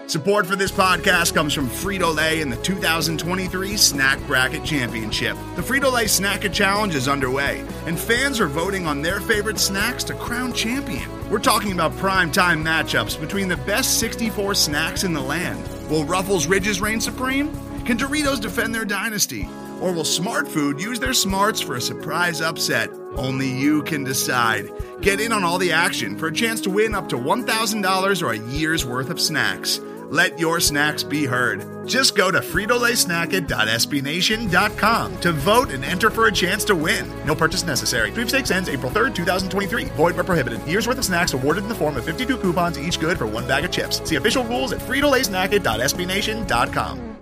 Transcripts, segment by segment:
Support for this podcast comes from Frito-Lay and the 2023 Snack Bracket Championship. The Frito-Lay Snack-A Challenge is underway, and fans are voting on their favorite snacks to crown champion. We're talking about prime-time matchups between the best 64 snacks in the land. Will Ruffles Ridges reign supreme? Can Doritos defend their dynasty? Or will Smart Food use their smarts for a surprise upset? Only you can decide. Get in on all the action for a chance to win up to $1,000 or a year's worth of snacks. Let your snacks be heard. Just go to fritolaysnacket.sbnation.com to vote and enter for a chance to win. No purchase necessary. Sweepstakes ends April 3rd, 2023. Void where prohibited. Year's worth of snacks awarded in the form of 52 coupons, each good for one bag of chips. See official rules at fritolaysnacket.sbnation.com.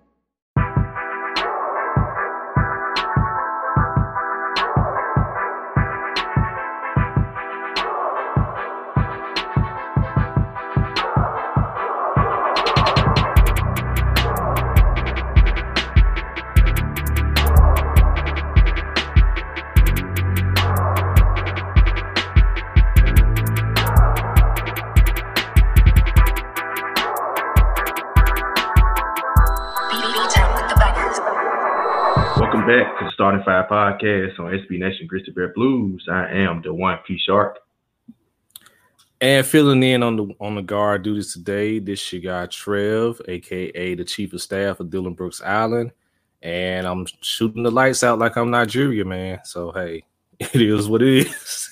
Back to the Starting Five podcast on SB Nation Grizzly Bear Blues. I am the one P Shark, and filling in on the guard duties today. This your guy Trev, aka the Chief of Staff of Dillon Brooks Island, and I'm shooting the lights out like I'm Nigeria, man. So hey, it is what it is.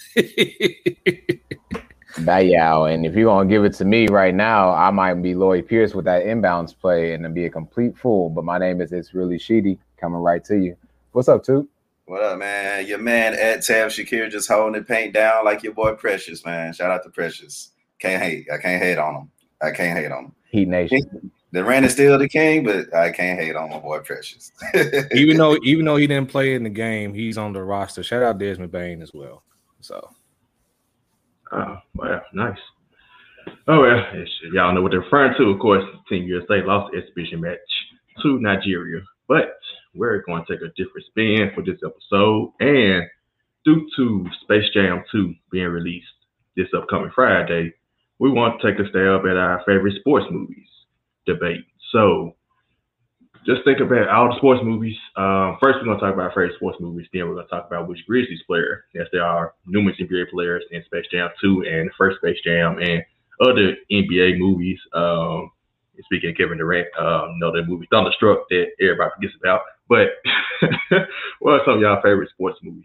Bayou, and if you're gonna give it to me right now, I might be Lloyd Pierce with that inbounds play and then be a complete fool. But my name is It's Really Sheedy, coming right to you. What's up, Toot? What up, man? Your man Ed Tab Shakir just holding the paint down like your boy Precious, man. Shout out to Precious. Can't hate. I can't hate on him. Heat Nation. The Rand is still the king, but I can't hate on my boy Precious. even though he didn't play in the game, he's on the roster. Shout out Desmond Bain as well. So. Oh, wow, nice. Oh, well, y'all know what they're referring to. Of course, Team USA lost the exhibition match to Nigeria. But we're going to take a different spin for this episode. And due to Space Jam 2 being released this upcoming Friday, we want to take a stab at our favorite sports movies debate. So just think about all the sports movies. First, we're going to talk about our favorite sports movies. Then we're going to talk about which Grizzlies player, as there are numerous NBA players in Space Jam 2 and the first Space Jam and other NBA movies. Speaking of Kevin Durant, another movie, Thunderstruck, that everybody forgets about. But what are some of y'all favorite sports movies?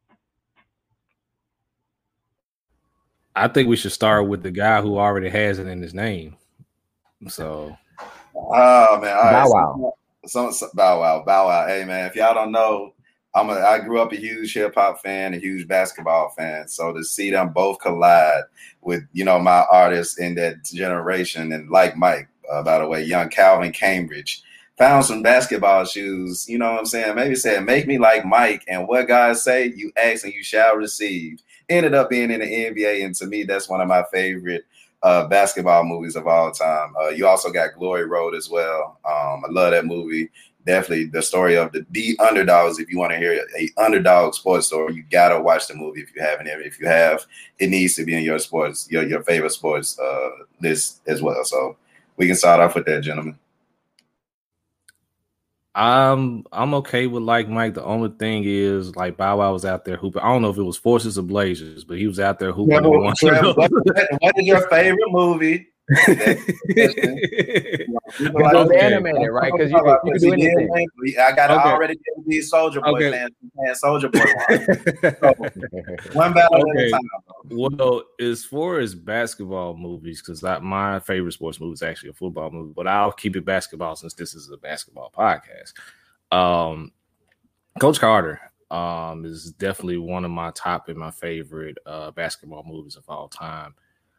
I think we should start with the guy who already has it in his name. So, oh man, all right. Bow Wow. Bow Wow. Hey man, if y'all don't know, I grew up a huge hip hop fan, a huge basketball fan. So to see them both collide with my artists in that generation, and like Mike, by the way, young Calvin Cambridge found some basketball shoes. You know what I'm saying? Maybe said, make me like Mike, and what guys say, you ask and you shall receive. Ended up being in the NBA, and to me, that's one of my favorite basketball movies of all time. You also got Glory Road as well. I love that movie. Definitely the story of the underdogs. If you want to hear a underdog sports story, you gotta watch the movie if you haven't. If you have, it needs to be in your sports, your favorite sports list as well. So we can start off with that, gentlemen. I'm okay with like Mike. The only thing is like Bow Wow was out there hooping. I don't know if it was Forces or Blazers, but he was out there hooping. What is your favorite movie? Animated, right? Because you can do anything. I got already be Soldier Boy fans Soldier Boy. So, one battle at a time. Well, as far as basketball movies, because my favorite sports movie is actually a football movie, but I'll keep it basketball since this is a basketball podcast. Coach Carter is definitely one of my top and my favorite basketball movies of all time.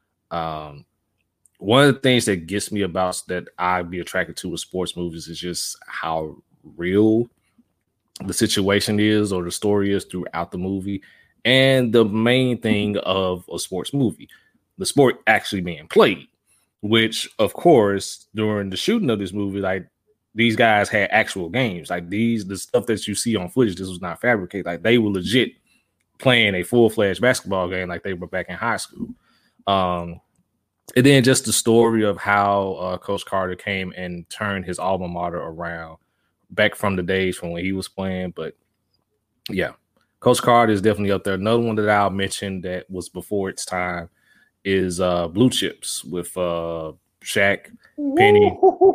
One of the things that gets me about that I'd be attracted to with sports movies is just how real the situation is or the story is throughout the movie. And the main thing of a sports movie, the sport actually being played, which, of course, during the shooting of this movie, like these guys had actual games. Like the stuff that you see on footage, this was not fabricated. Like they were legit playing a full-fledged basketball game like they were back in high school. And then just the story of how Coach Carter came and turned his alma mater around back from the days from when he was playing. But yeah, Coach Carter is definitely up there. Another one that I'll mention that was before its time is Blue Chips with Shaq, Penny,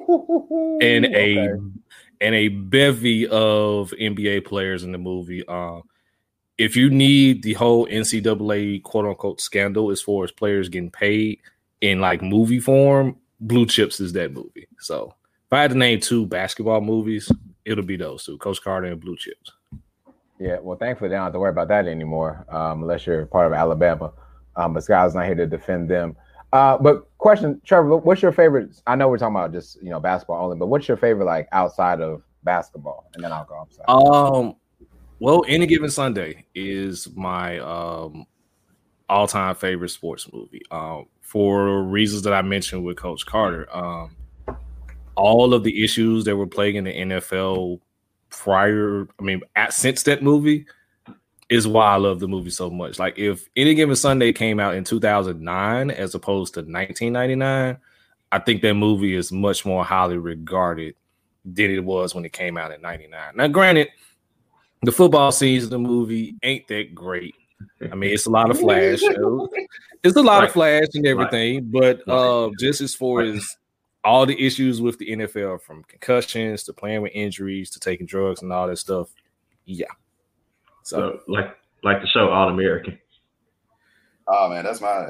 and a bevy of NBA players in the movie. If you need the whole NCAA quote unquote scandal as far as players getting paid in like movie form, Blue Chips is that movie. So if I had to name 2 basketball movies, it'll be those 2, Coach Carter and Blue Chips. Yeah, well, thankfully they don't have to worry about that anymore, unless you're part of Alabama. But Sky's not here to defend them. But question, Trevor, what's your favorite? I know we're talking about just basketball only, but what's your favorite like outside of basketball? And then I'll go. I'm sorry. Well, Any Given Sunday is my all-time favorite sports movie. For reasons that I mentioned with Coach Carter, all of the issues that were plaguing the NFL since that movie is why I love the movie so much. Like if Any Given Sunday came out in 2009 as opposed to 1999, I think that movie is much more highly regarded than it was when it came out in 99. Now, granted, the football scenes of the movie ain't that great. I mean, it's a lot of flash. It's a lot of flash and everything, but just as far as all the issues with the NFL, from concussions to playing with injuries to taking drugs and all that stuff, yeah. So like the show All American. Oh man, that's my.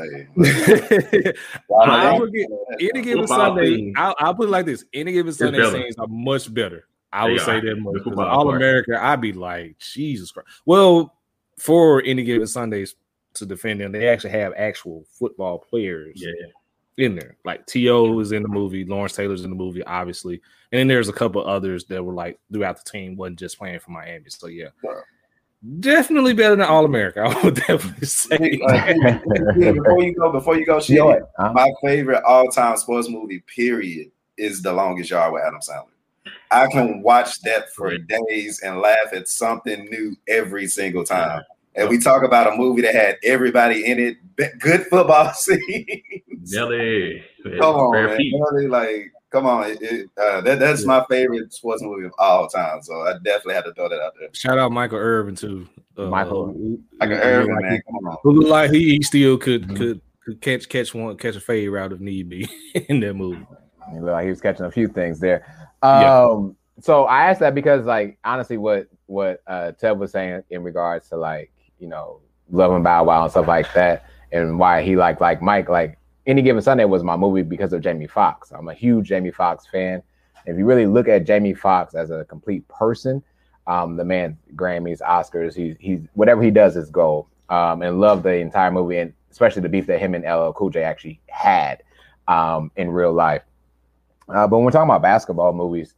Any Given Sunday. I'll put it like this: Any Given Sunday scenes are much better. I would say that much. All America, I'd be like, Jesus Christ. Well, for Any Given Sundays to defend them, they actually have actual football players in there. Like T.O. is in the movie, Lawrence Taylor's in the movie, obviously, and then there's a couple others that were like throughout the team, wasn't just playing for Miami. So yeah. Definitely better than All America. I would definitely say. Before you go, my favorite all-time sports movie, period, is The Longest Yard with Adam Sandler. I can watch that for days and laugh at something new every single time. And we talk about a movie that had everybody in it, good football scenes. Nelly, come on, man. Nelly, come on, that's my favorite sports movie of all time. So I definitely had to throw that out there. Shout out Michael Irvin too. Michael Irvin, man, come on. Who looked like he still could catch a fade route if need be in that movie. He looked like he was catching a few things there. So I asked that because, like, honestly, what Ted was saying in regards to Love and Bow Wow and stuff like that, and why he like Mike, like Any Given Sunday was my movie because of Jamie Foxx. I'm a huge Jamie Foxx fan. If you really look at Jamie Foxx as a complete person, the man, Grammys, Oscars, he's whatever he does is gold. And love the entire movie, and especially the beef that him and LL Cool J actually had in real life. But when we're talking about basketball movies,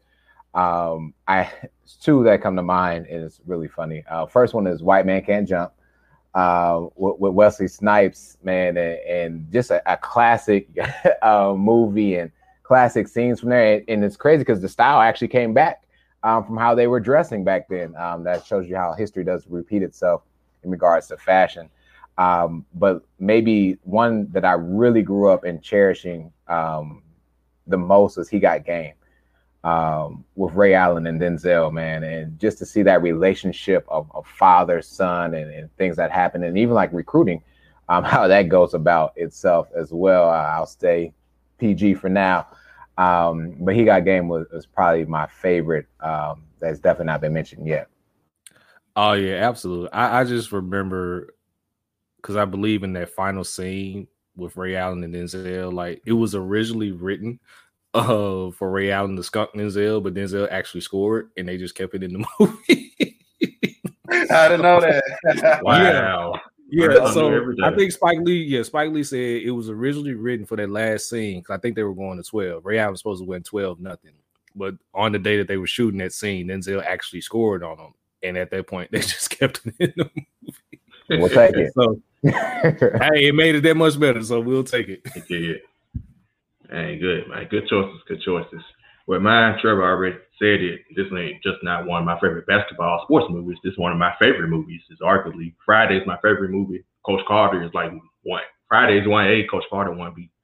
two that come to mind, and it's really funny. First one is White Man Can't Jump with Wesley Snipes, man, and just a classic movie and classic scenes from there. And it's crazy because the style actually came back from how they were dressing back then. That shows you how history does repeat itself in regards to fashion. But maybe one that I really grew up in cherishing the most was He Got Game. With Ray Allen and Denzel, man, and just to see that relationship of father, son, and things that happen, and even like recruiting, how that goes about itself as well. I'll stay PG for now, but He Got Game was probably my favorite. That's definitely not been mentioned yet. Oh yeah, absolutely. I just remember because I believe in that final scene with Ray Allen and Denzel, like it was originally written for Ray Allen to skunk Denzel, but Denzel actually scored, and they just kept it in the movie. I didn't know that. Wow. Yeah. So I think Spike Lee said it was originally written for that last scene because I think they were going to 12. Ray Allen was supposed to win 12-0, but on the day that they were shooting that scene, Denzel actually scored on them, and at that point, they just kept it in the movie. We'll take it. So, hey, it made it that much better, so we'll take it. Yeah. Hey, good, man. Good choices. Well, mine, Trevor already said it. This ain't just not one of my favorite basketball sports movies. This is one of my favorite movies. It's arguably Friday's my favorite movie. Coach Carter is like one. Friday's 1A, Coach Carter 1B.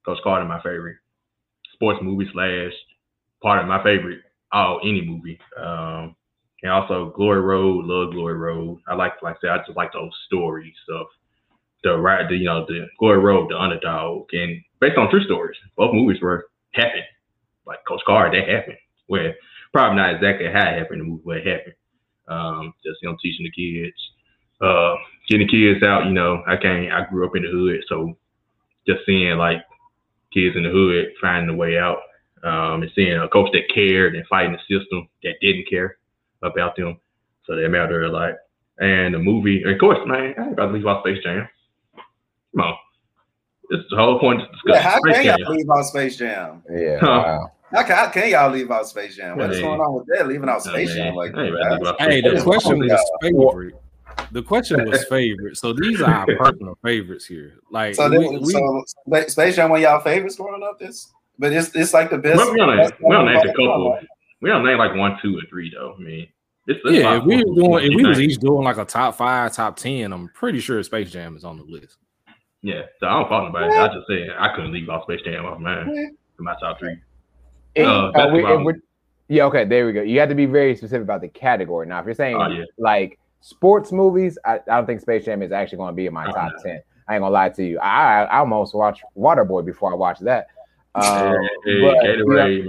Coach Carter, my favorite sports movie / part of my favorite any movie. And also Glory Road, love Glory Road. I say I just like those story stuff. The Glory Road, the underdog, and based on true stories. Both movies happened. Like Coach Carter, that happened. Where probably not exactly how it happened in the movie, but it happened. Just teaching the kids, getting the kids out. I grew up in the hood, so just seeing like kids in the hood finding a way out, and seeing a coach that cared and fighting the system that didn't care about them, so they mattered a lot. And the movie, and of course, man, I ain't about to leave off Space Jam. Come on, this is the whole point to discuss. Yeah, how can y'all leave out Space Jam? Yeah, wow. How can y'all leave out Space Jam? What is going on with that? Leaving out Space Jam like that? Hey, the question was favorite. The question was favorite. So these are our personal favorites here. Like, so Space Jam one of y'all favorites growing up. But it's like the best. We don't name a couple. We don't name like 1, 2, or 3 though. I mean, if we was each doing like a top 5, top 10, I'm pretty sure Space Jam is on the list. Yeah, so I don't fault nobody. I just said I couldn't leave off Space Jam off mine in my top 3. Yeah, okay, there we go. You have to be very specific about the category. Now, if you're saying like sports movies, I don't think Space Jam is actually going to be in my top 10. I ain't gonna lie to you. I almost watched Waterboy before I watched that. Gatorade.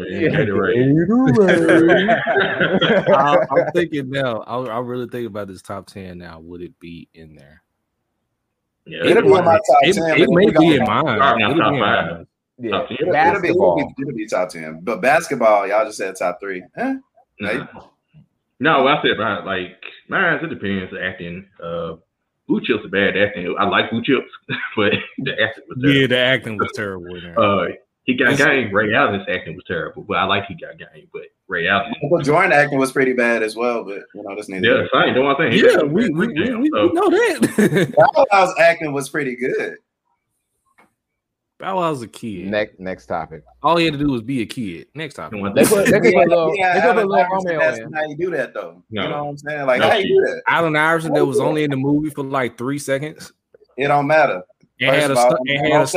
I'm thinking now. I really think about this top 10 now. Would it be in there? Yeah, it'll be in my top 10. It may be in mine. Yeah, it'll be top 10. But basketball, y'all just said top 3. Huh? No, I said about like mine. It depends. The acting. Blue Chips are bad acting. I like Blue Chips, but the acting was terrible. Yeah, the acting was terrible. He got game. Ray Allen's acting was terrible, but I like he got game. But Ray Allen, Jordan acting was pretty bad as well. But that's neither. Yeah, fine. Don't want to think. Yeah, we know that. Bow Wow's acting was pretty good. Bow Wow's a kid. Next topic. All he had to do was be a kid. Next topic. They put a little Romeo in. How you do that though? No. You know what I'm saying? Like how you do that? Allen Iverson that was only in the movie for like 3 seconds. It don't matter. It had a stunt.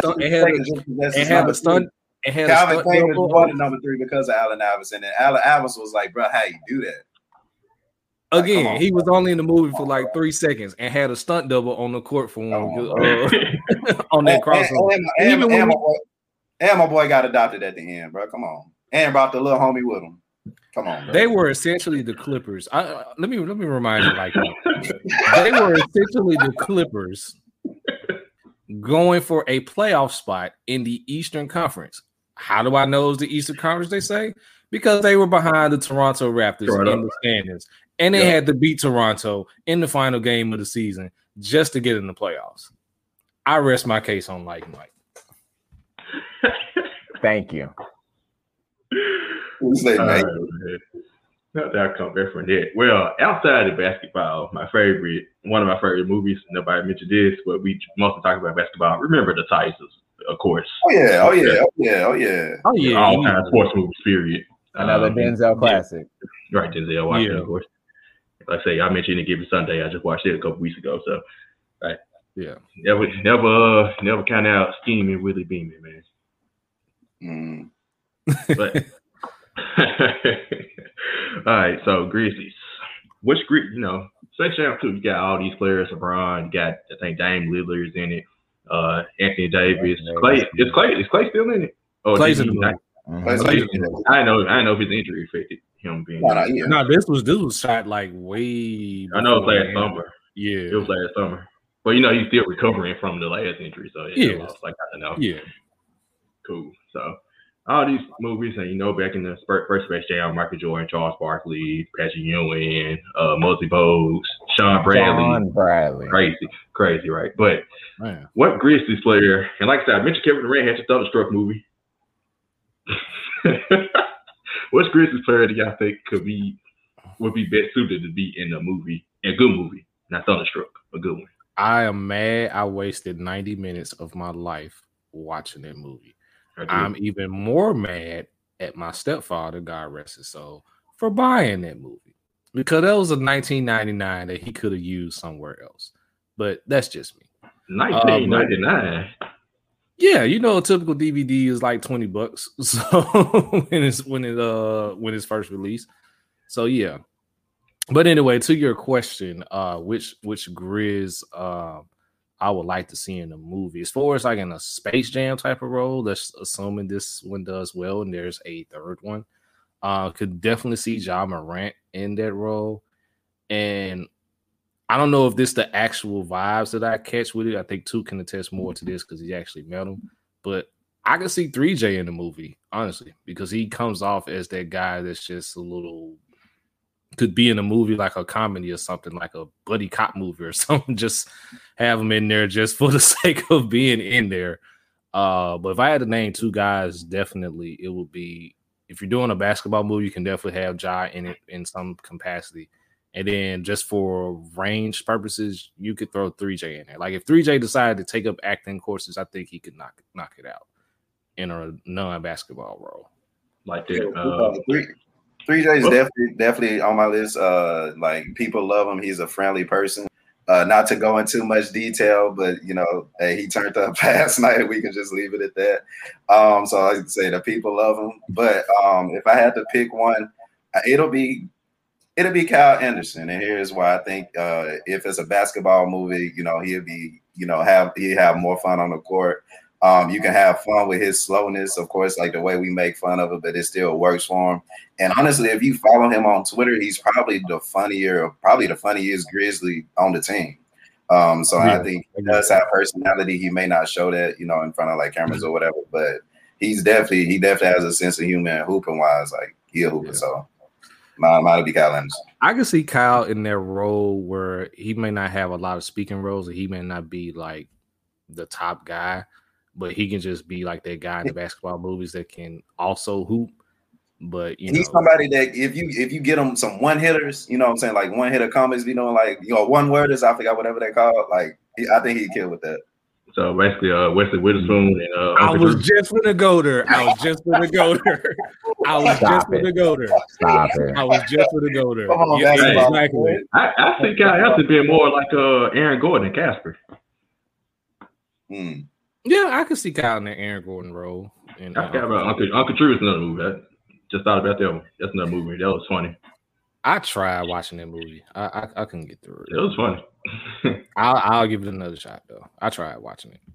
Calvin Payne was born at number 3 because of Allen Iverson, and Allen Iverson was like, "Bro, how you do that?" Again, he was only in the movie for like 3 seconds and had a stunt double on the court for him on that crossover. And my boy got adopted at the end, bro. Come on, and brought the little homie with him. Come on, bro. They were essentially the Clippers. Let me remind you like that. They were essentially the Clippers going for a playoff spot in the Eastern Conference. How do I know it's the Eastern Conference? They say because they were behind the Toronto Raptors in the standings, and they had to beat Toronto in the final game of the season just to get in the playoffs. I rest my case on Mike. Thank you. Not that I come back from that. Well, outside of basketball, one of my favorite movies, nobody mentioned this, but we mostly talk about basketball. Remember the Titans, of course. Oh yeah. All kind of sports movies, period. Another Denzel classic. Right, Denzel Washington, of course. Like I say, I mentioned Any Given Sunday. I just watched it a couple weeks ago. So, right. Yeah. Never count out scheming, Willie Beeman, man. But all right, so Grizzlies. Which Space Jam 2, you got all these players, LeBron, you got I think Dame Lillard's in it, Anthony Davis, Clay. Is Clay still in it? Clay's in it. I know if his injury affected him being. No, this was shot like way. I know it was last summer. Yeah, it was last summer. But he's still recovering from the last injury, so it's like I don't know. Yeah, cool. So all these movies, and back in the first Space Jam, Michael Jordan, Charles Barkley, Patrick Ewing, Muggsy Bogues, Sean Bradley. Crazy, right? But what Grizzlies player? And like I said, I mentioned Kevin Durant had the Thunderstruck movie. What's Grizzlies player do y'all think would be best suited to be in a movie, a good movie, not Thunderstruck, a good one? I am mad I wasted 90 minutes of my life watching that movie. I'm even more mad at my stepfather, God rest his soul, for buying that movie because that was a 1999 that he could have used somewhere else. But that's just me. 1999. Yeah, you know, a typical DVD is like $20. So when it's first released. So yeah. But anyway, to your question, which Grizz I would like to see in a movie. As far as like in a Space Jam type of role, that's assuming this one does well, and there's a third one. Could definitely see Ja Morant in that role. And I don't know if this the actual vibes that I catch with it. I think 2 can attest more to this because he actually met him. But I can see 3J in the movie, honestly, because he comes off as that guy that's just a little could be in a movie like a comedy or something, like a buddy cop movie or something. Just have him in there just for the sake of being in there. But if I had to name 2 guys, definitely it would be, if you're doing a basketball movie, you can definitely have Ja in it in some capacity. And then just for range purposes, you could throw 3J in there. Like if 3J decided to take up acting courses, I think he could knock it out in a non-basketball role. Like that. 3J is definitely on my list. Like people love him. He's a friendly person. Not to go into much detail, but you know, hey, he turned up last night. We can just leave it at that. So I say the people love him. But if I had to pick one, it'll be Kyle Anderson. And here's why. I think if it's a basketball movie, you know, he'd have more fun on the court. You can have fun with his slowness, of course, like the way we make fun of it, but it still works for him. And honestly, if you follow him on Twitter, he's probably the funniest Grizzly on the team. So yeah, I think he does have personality. He may not show that, you know, in front of like cameras or whatever, but he definitely has a sense of humor and hooping wise, like he'll hoop. Yeah. So might be Kyle Anderson. I can see Kyle in that role where he may not have a lot of speaking roles, and he may not be like the top guy, but he can just be like that guy in the basketball movies that can also hoop. But he's somebody that if you get him some one hitters, you know what I'm saying, like one hitter comics, you know, like one worders, I forgot whatever they call it. Like I think he'd kill with that. So basically, Wesley Witherspoon and I was just gonna go there. I was just gonna go there. Stop it. I was just gonna go there. Come on, exactly. I think Kyle has to be more like Aaron Gordon and Casper. Yeah, I could see Kyle in the Aaron Gordon role. And I forgot about Uncle Drew is another movie. I just thought about that one. That's another movie. That was funny. I tried watching that movie. I couldn't get through it. It was funny. I'll give it another shot though. I tried watching it.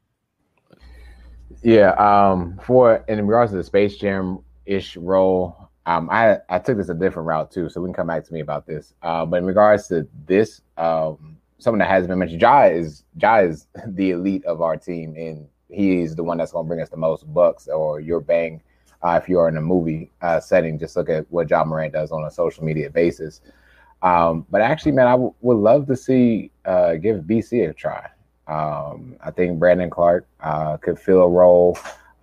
Yeah. In regards to the Space Jam-ish role, I took this a different route too, so we can come back to me about this. But in regards to this, someone that hasn't been mentioned, Ja is the elite of our team, and he is the one that's going to bring us the most bucks or your bang. If you're in a movie setting, just look at what Ja Morant does on a social media basis. But actually, man, I would love to see give BC a try. I think Brandon Clark could fill a role.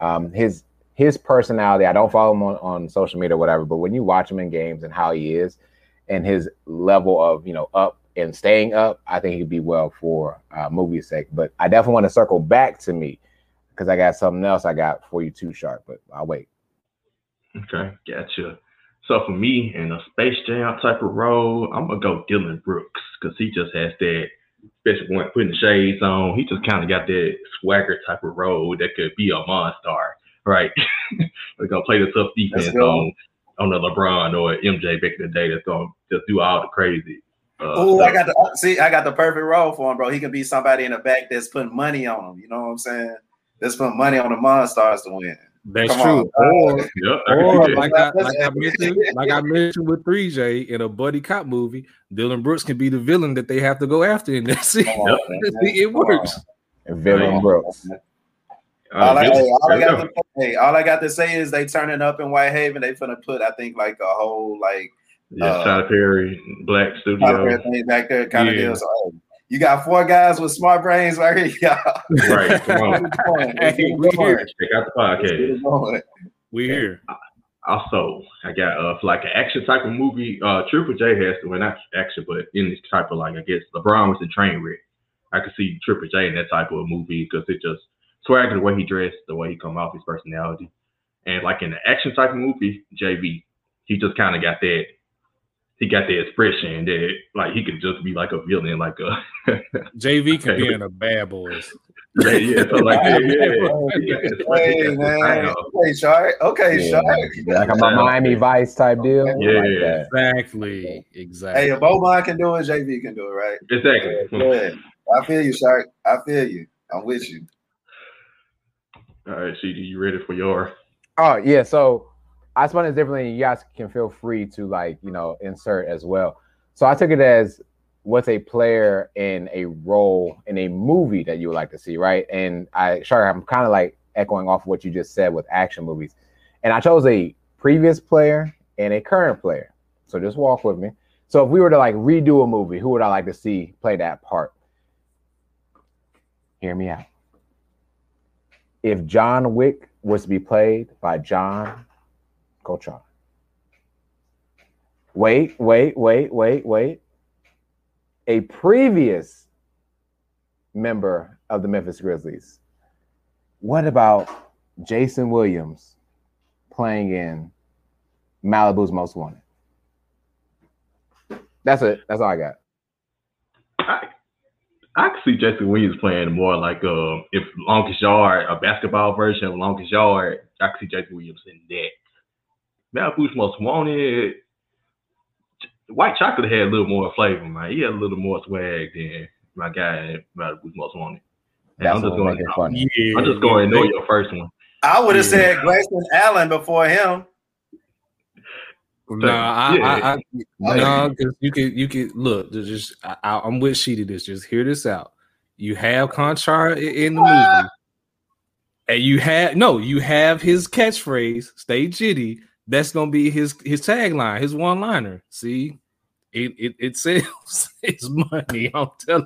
His personality, I don't follow him on social media or whatever, but when you watch him in games and how he is and his level of, you know, up and staying up, I think he'd be well for movie's sake. But I definitely want to circle back to me because I got something else I got for you too, Sharp, but I'll wait. Okay, gotcha. So for me, in a Space Jam type of role, I'm going to go Dylan Brooks because he just has that, especially when putting the shades on, he just kind of got that swagger type of role that could be a Monstar, right? They're going to play the tough defense on the LeBron or MJ back in the day that's going to just do all the crazy. I got the perfect role for him, bro. He could be somebody in the back that's putting money on him. You know what I'm saying? That's putting money on the Monstars to win. That's true. Or like I mentioned with 3J in a buddy cop movie, Dylan Brooks can be the villain that they have to go after in that scene. It works. Villain Brooks. All I got to say is they turning up in Whitehaven. They finna put, I think, like a whole like Tyler Perry Black Studio thing back there kind of deal. So, you got 4 guys with smart brains right here, y'all. Right, come on. Hey, we here. Check out the podcast. We here. Also, I got for like an action type of movie. Triple J has to, well, not action, but in this type of like, I guess LeBron was the train wreck. I could see Triple J in that type of movie because it just swagger the way he dressed, the way he come off, his personality, and like in the action type of movie, JV, he just kind of got that. He got the expression that like he could just be like a villain, like a JV can be in a Bad Boys. Yeah, so like that, Hey, man. Okay, Shark. Okay, Shark. Like I'm a Miami Vice type deal. Yeah, like that. Exactly. Hey, if Boban can do it, JV can do it, right? Exactly. Yeah. I feel you, Shark. I feel you. I'm with you. All right, CD, you ready for your? Oh yeah, so I spun it differently. You guys can feel free to insert as well. So I took it as what's a player in a role in a movie that you would like to see, right? And I'm kind of like echoing off what you just said with action movies. And I chose a previous player and a current player. So just walk with me. So if we were to like redo a movie, who would I like to see play that part? Hear me out. If John Wick was to be played by John Cochran. Wait. A previous member of the Memphis Grizzlies. What about Jason Williams playing in Malibu's Most Wanted? That's it. That's all I got. I could see Jason Williams playing more like if Longest Yard, a basketball version of Longest Yard. I could see Jason Williams in that. Malibu's Most Wanted. White Chocolate had a little more flavor, man. He had a little more swag than my guy at Malibu's Most Wanted. I'm just going to ignore your first one. I would have said Grayson Allen before him. No, because you can look. I'm with Sheedy. Just hear this out. You have Conchar in the movie, and you have his catchphrase, "Stay jitty." That's gonna be his tagline, his one-liner. See, it sells his money. I'm telling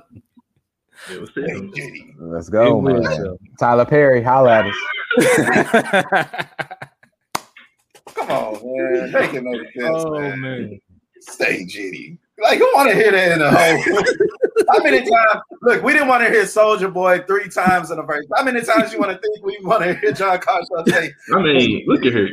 you. Let's go, man. Tyler Perry, holla at us. Come on, man. Make it make sense, man. Stay jitty. Like, who want to hear that in the whole? How many times? Look, we didn't want to hear Soldier Boy 3 times in a verse. How many times you want to think we want to hear John Conchar say? I mean, look at here.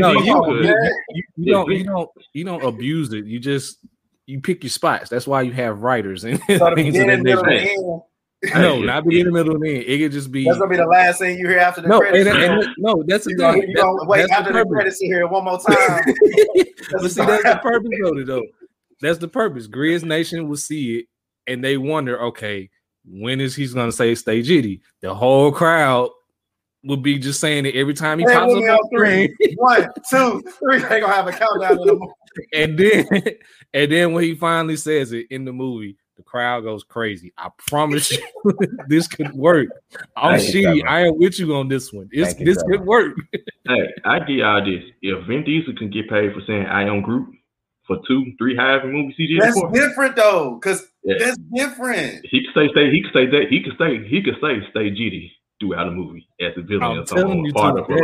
You don't abuse it. You pick your spots. That's why you have writers and so things of that nature. No, not be in the middle of the end. It could just be. That's gonna be the last thing you hear after the credits. That's the thing. You're gonna wait after the credits to hear it one more time. But see, that's the purpose of it, though. That's the purpose. Grizz Nation will see it, and they wonder, okay, when is he's gonna say "Stay jitty"? The whole crowd will be just saying it every time he pops up on the screen. 1, 2, 3. They gonna have a countdown in the movie. and then when he finally says it in the movie, the crowd goes crazy. I promise you, this could work. I'm Sheedy. I am with you on this one. This could work. Hey, I give y'all this. If Vin Diesel can get paid for saying "I am Groot" for 2, 3 however movies he did, that's different though, because that's different. He could say He could say "Stay jitty" throughout the movie as a villain. I'm telling you,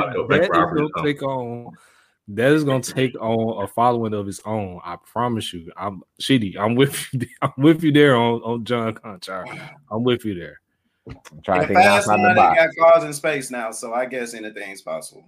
that is gonna take on a following of his own. I promise you. I'm Sheedy. I'm with you. I'm with you there on John Conchar. I'm with you there. I'm trying to think outside the box. Got cars in space now, so I guess anything's possible.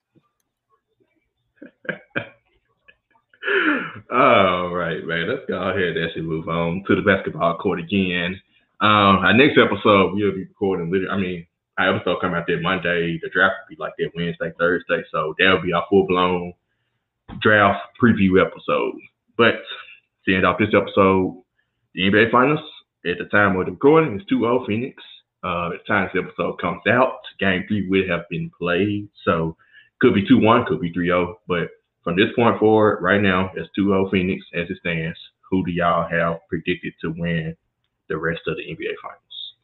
All right, man. Let's go ahead and actually move on to the basketball court again. Our next episode we'll be recording. Our episode come out there Monday. The draft will be like that Wednesday, Thursday. So that'll be our full-blown draft preview episode. But to end off this episode, the NBA Finals, at the time of the recording, is 2-0 Phoenix. At the time this episode comes out, Game 3 will have been played. So could be 2-1, could be 3-0. But from this point forward, right now, it's 2-0 Phoenix as it stands. Who do y'all have predicted to win the rest of the NBA Finals?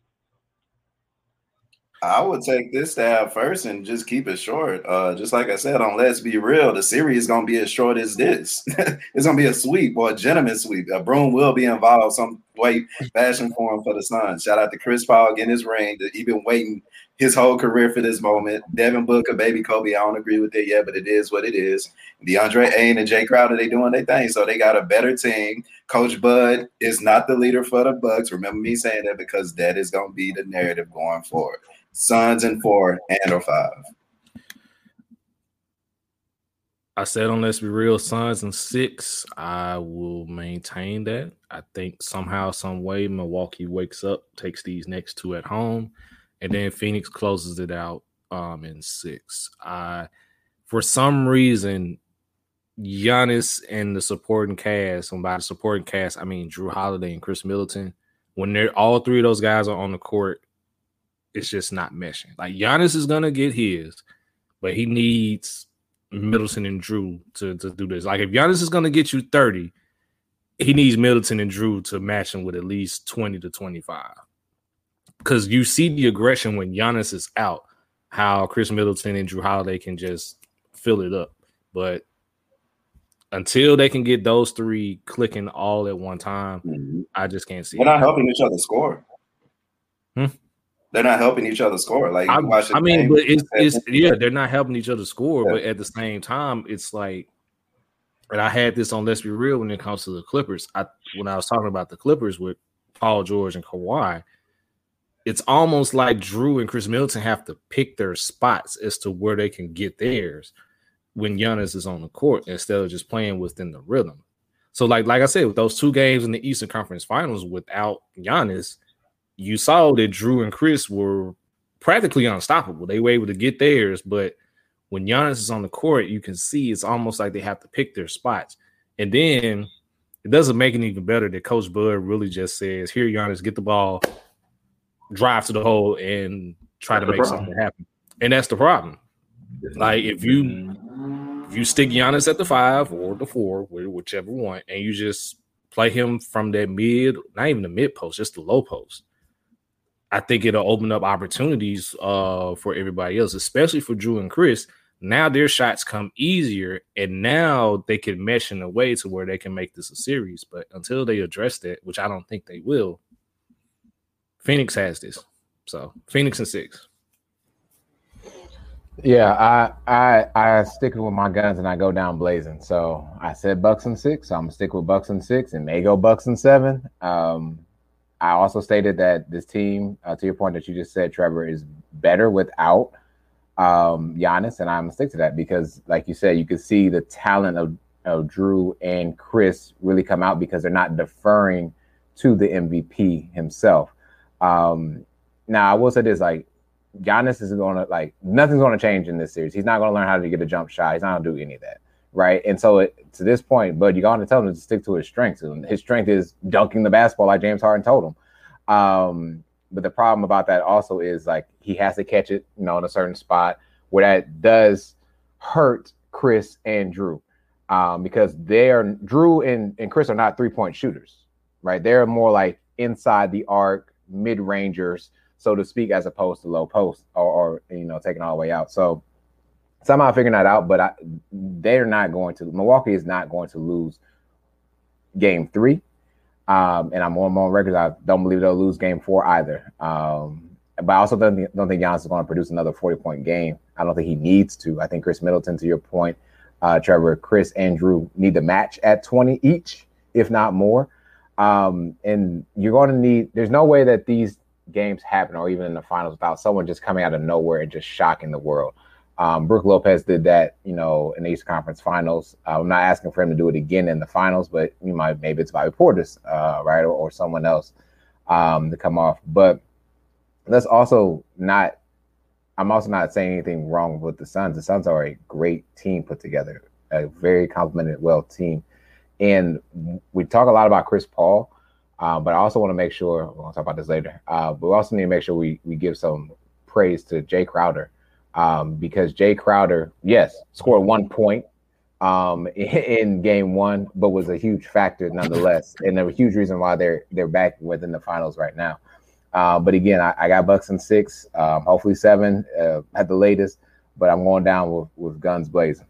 I would take this stab first and just keep it short. Just like I said, on Let's Be Real, the series is going to be as short as this. It's going to be a sweep or a gentleman sweep. Broom will be involved some way, fashion for him for the Suns. Shout out to Chris Paul getting his ring. He's been waiting his whole career for this moment. Devin Booker, baby Kobe, I don't agree with it yet, but it is what it is. DeAndre Ayton and Jay Crowder, they doing their thing. So they got a better team. Coach Bud is not the leader for the Bucks. Remember me saying that because that is going to be the narrative going forward. Suns in 4 and or 5. I said on Let's Be Real, Suns in 6. I will maintain that. I think somehow, some way, Milwaukee wakes up, takes these next 2 at home, and then Phoenix closes it out in 6. For some reason, Giannis and the supporting cast, and by the supporting cast, I mean Drew Holiday and Chris Middleton, when they're all three of those guys are on the court, it's just not meshing. Like Giannis is gonna get his, but he needs Middleton and Drew to do this. Like if Giannis is gonna get you 30, he needs Middleton and Drew to match him with at least 20 to 25. Because you see the aggression when Giannis is out, how Chris Middleton and Drew Holiday can just fill it up. But until they can get those three clicking all at one time, I just can't see. They're not helping each other score. They're not helping each other score. Like I mean, but it's they're not helping each other score. Yeah. But at the same time, it's like, and I had this on Let's Be Real when it comes to the Clippers. When I was talking about the Clippers with Paul George and Kawhi, it's almost like Drew and Chris Middleton have to pick their spots as to where they can get theirs when Giannis is on the court instead of just playing within the rhythm. So like I said, with those 2 games in the Eastern Conference Finals without Giannis, you saw that Drew and Chris were practically unstoppable. They were able to get theirs, but when Giannis is on the court, you can see it's almost like they have to pick their spots. And then it doesn't make it even better that Coach Bud really just says, here, Giannis, get the ball, drive to the hole, and try to make something happen. And that's the problem. Like if you stick Giannis at the 5 or the 4, whichever one, and you just play him from that mid, not even the mid post, just the low post, I think it'll open up opportunities for everybody else, especially for Drew and Chris. Now their shots come easier, and now they can mesh in a way to where they can make this a series. But until they address that, which I don't think they will, Phoenix has this. So Phoenix and 6. Yeah, I stick with my guns and I go down blazing. So I said Bucks and 6. So I'm gonna stick with Bucks and 6, and may go Bucks and 7. I also stated that this team, to your point that you just said, Trevor, is better without Giannis, and I'm gonna stick to that because, like you said, you can see the talent of Drew and Chris really come out because they're not deferring to the MVP himself. Now, I will say this: like Giannis is gonna nothing's gonna change in this series. He's not gonna learn how to get a jump shot. He's not gonna do any of that, right? And so to this point, Bud, you got to tell him to stick to his strengths. And his strength is dunking the basketball, like James Harden told him. But the problem about that also is like he has to catch it, in a certain spot where that does hurt Chris and Drew, because Drew and Chris are not 3-point shooters, right? They're more like inside the arc, mid-rangers, so to speak, as opposed to low post or taking all the way out. So somehow figuring that out, but Milwaukee is not going to lose game 3. And I'm on record. I don't believe they'll lose game 4 either. But I also don't think Giannis is going to produce another 40-point game. I don't think he needs to. I think Chris Middleton, to your point, Trevor, Chris and Drew need to match at 20 each, if not more. And you're going to need – there's no way that these games happen or even in the finals without someone just coming out of nowhere and just shocking the world. Brook Lopez did that, in the Eastern Conference Finals. I'm not asking for him to do it again in the finals, but maybe it's Bobby Portis, right, or someone else to come off. But let's also not. I'm also not saying anything wrong with the Suns. The Suns are a great team put together, a very complimented, well team, and we talk a lot about Chris Paul, but I also want to make sure we're going to talk about this later. But we also need to make sure we give some praise to Jay Crowder. Because Jay Crowder, yes, scored 1 point in game 1, but was a huge factor nonetheless, and a huge reason why they're back within the finals right now. But again, I got Bucks and 6, hopefully 7 at the latest, but I'm going down with guns blazing.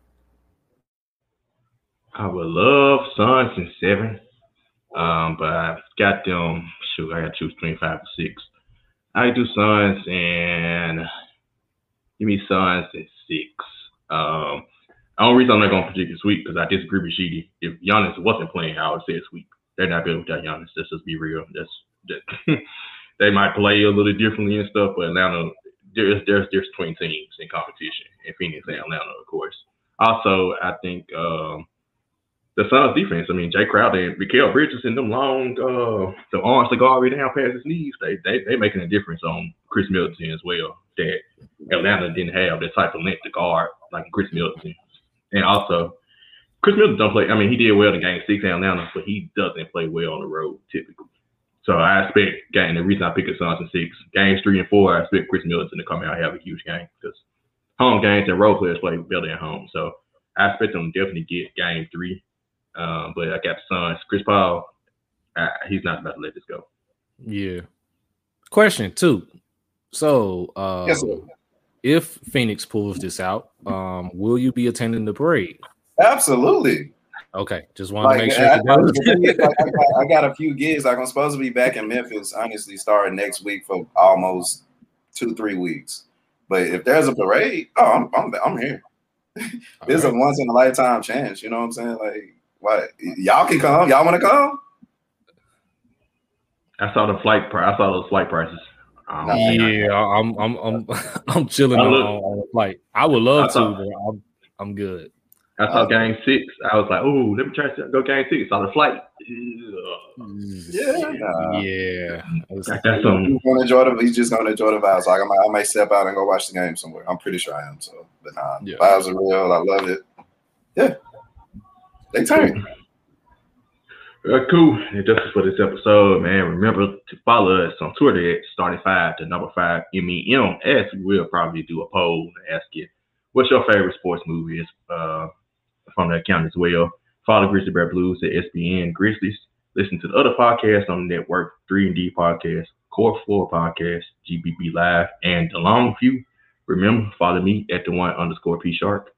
I would love Suns in 7, but I got them. I got to choose 25 or 6. I do Suns and. Give me Suns at 6. The only reason I'm not going to predict a sweep because I disagree with Sheedy. If Giannis wasn't playing, I would say a sweep. They're not better without Giannis. Let's just be real. They might play a little differently and stuff, but Atlanta, there's between teams in competition, and Phoenix and Atlanta, of course. Also, I think the Suns defense. I mean, Jay Crowder and Mikal Bridges and them long, the arms that go all the way down past his knees, they making a difference on Chris Middleton as well. That Atlanta didn't have that type of length to guard like Chris Middleton. And also, Chris Middleton don't play. I mean, he did well in Game 6 in Atlanta, but he doesn't play well on the road typically. So I expect the reason I pick the Suns in 6, games 3 and 4, I expect Chris Middleton to come out and have a huge game because home games and road players play better at home. So I expect them to definitely get game 3. But I got the Suns. Chris Paul, he's not about to let this go. Yeah. Question 2. So Yes, sir. if Phoenix pulls this out, will you be attending the parade? Absolutely. Okay, just wanted to make sure. I got a few gigs. Like, I'm supposed to be back in Memphis, honestly, starting next week for almost 2-3 weeks. But if there's a parade, I'm here. This is a once in a lifetime chance. You know what I'm saying? Like, what? Y'all can come. Y'all want to come? I saw those flight prices. Yeah, I'm chilling on the flight. I would love to, but I'm good. I saw game 6. I was like, "Oh, let me try to go game 6." Saw the flight. Yeah. That's something. He's just gonna enjoy the vibes. Like, I might step out and go watch the game somewhere. I'm pretty sure I am. So, but vibes are real. I love it. Yeah, they turn. Cool. And that's it for this episode, man. Remember to follow us on Twitter at Starting5, the number 5 MEM, as we will probably do a poll and ask you what's your favorite sports movie is from the account as well. Follow Grizzly Bear Blues at SBN Grizzlies. Listen to the other podcasts on the network, 3&D Podcast, Core 4 Podcast, GBB Live, and The Long View. Remember, follow me at @the1_P Shark.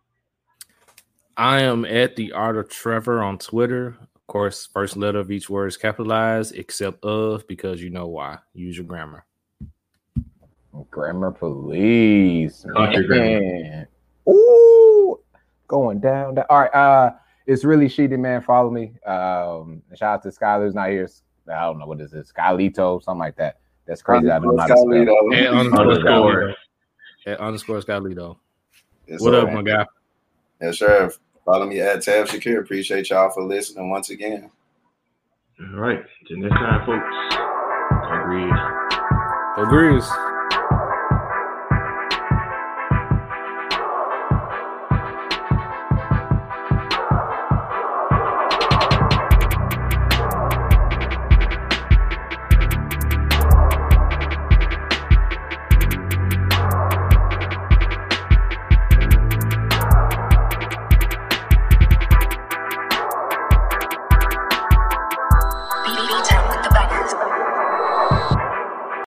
I am at the Art of Trevor on Twitter. Of course, first letter of each word is capitalized, except of, because you know why. Use your grammar. Grammar police. Man. Ooh, going down. All right. It's really Sheedy, man. Follow me. Shout out to Skyler's not here. I don't know what is it, Skylito, something like that. That's crazy. I don't know how to spell. _Skylito. Skylito. Yes, What sir, up, man. my guy? Yes, sir. Follow me at Tab Shakir. Appreciate y'all for listening once again. All right. Till next time, folks. Agrees. Agrees.